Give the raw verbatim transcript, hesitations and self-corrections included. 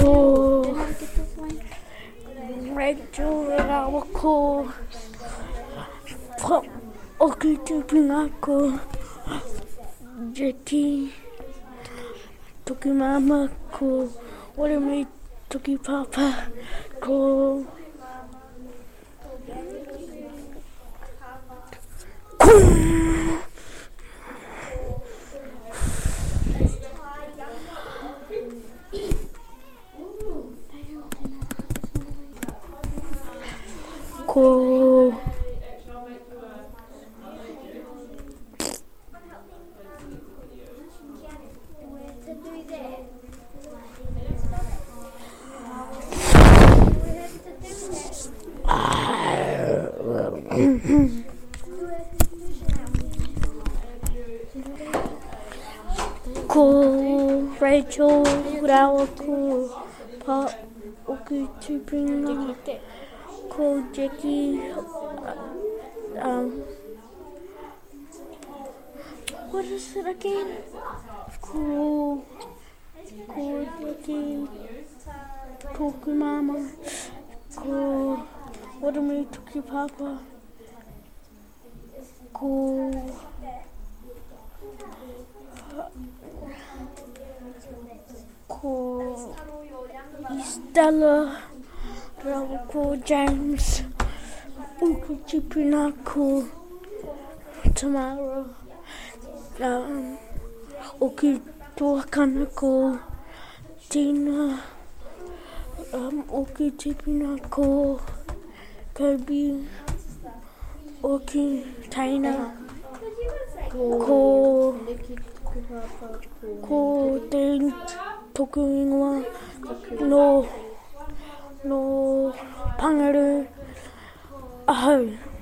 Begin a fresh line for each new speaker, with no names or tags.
Ko Rachel Rawako Okitipinako Jackie Toki Mama Ko Warame Toki Papa Ko Ko Ko Rachel Rawako Pa Okitipinako Ko Jackie, um, what is it again? Ko, Ko Jackie, Toki Mama, Ko, what am I Toki Papa? Ko, Ko, Stella. Rawako James Okitipinako Tamara um, Okitokanako Tina um, Okitipinako Kirby Oki Taina Ko Ko Dane Tokuingwa No No Pangaru Aho